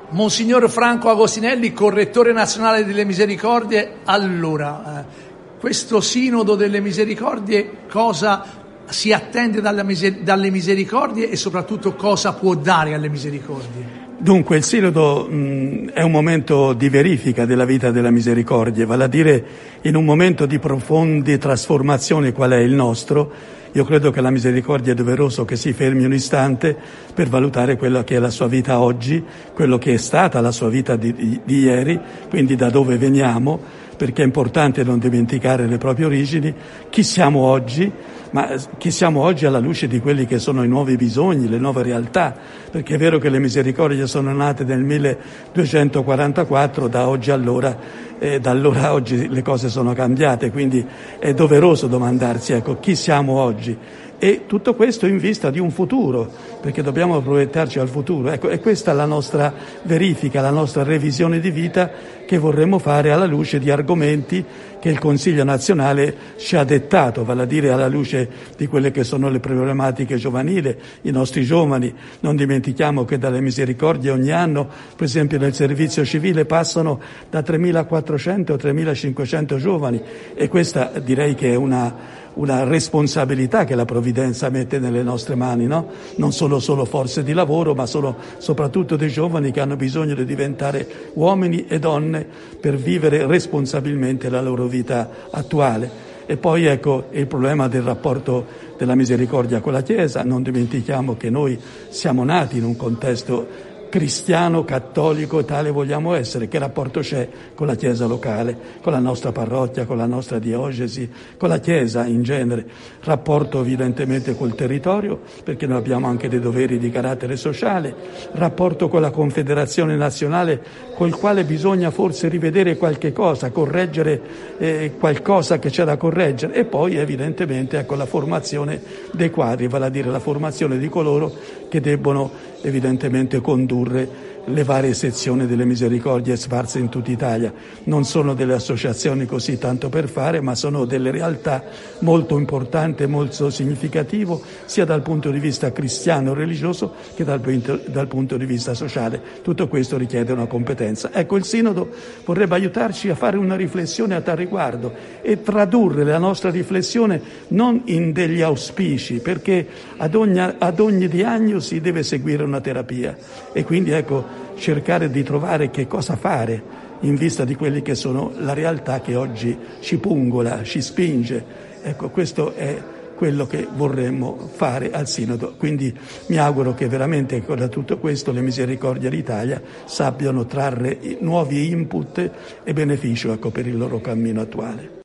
Monsignor Franco Agostinelli, correttore nazionale delle misericordie, allora, questo sinodo delle misericordie, cosa si attende dalle misericordie e soprattutto cosa può dare alle misericordie? Dunque il sinodo è un momento di verifica della vita della misericordia, vale a dire in un momento di profonde trasformazioni qual è il nostro. Io credo che la misericordia è doveroso che si fermi un istante per valutare quella che è la sua vita oggi, quello che è stata la sua vita di ieri, quindi da dove veniamo, perché è importante non dimenticare le proprie origini, chi siamo oggi, ma chi siamo oggi alla luce di quelli che sono i nuovi bisogni, le nuove realtà, perché è vero che le misericordie sono nate nel 1244, da oggi allora, da allora a oggi le cose sono cambiate, quindi è doveroso domandarsi, ecco, chi siamo oggi? E tutto questo in vista di un futuro, perché dobbiamo proiettarci al futuro. Ecco, e questa è la nostra verifica, la nostra revisione di vita che vorremmo fare alla luce di argomenti che il Consiglio nazionale ci ha dettato, vale a dire alla luce di quelle che sono le problematiche giovanili, i nostri giovani. Non dimentichiamo che dalle misericordie ogni anno, per esempio nel servizio civile, passano da 3.400 a 3.500 giovani, e questa direi che è una responsabilità che la provvidenza mette nelle nostre mani, no? Non sono solo forze di lavoro, ma sono soprattutto dei giovani che hanno bisogno di diventare uomini e donne per vivere responsabilmente la loro vita attuale. E poi ecco il problema del rapporto della misericordia con la Chiesa. Non dimentichiamo che noi siamo nati in un contesto cristiano, cattolico, tale vogliamo essere. Che rapporto c'è con la Chiesa locale, con la nostra parrocchia, con la nostra diocesi, con la Chiesa in genere? Rapporto evidentemente col territorio, perché noi abbiamo anche dei doveri di carattere sociale, rapporto con la Confederazione Nazionale, col quale bisogna forse rivedere qualche cosa, correggere qualcosa che c'è da correggere, e poi evidentemente ecco la formazione dei quadri, vale a dire la formazione di coloro che debbono evidentemente condurre le varie sezioni delle misericordie sparse in tutta Italia. Non sono delle associazioni così tanto per fare, ma sono delle realtà molto importanti e molto significative, sia dal punto di vista cristiano religioso che dal punto di vista sociale. Tutto questo richiede una competenza. Ecco, il Sinodo vorrebbe aiutarci a fare una riflessione a tal riguardo e tradurre la nostra riflessione non in degli auspici, perché ad ogni diagnosi deve seguire una terapia, e quindi ecco cercare di trovare che cosa fare in vista di quelli che sono la realtà che oggi ci pungola, ci spinge. Ecco, questo è quello che vorremmo fare al Sinodo. Quindi mi auguro che veramente da tutto questo le misericordie d'Italia sappiano trarre nuovi input e beneficio, ecco, per il loro cammino attuale.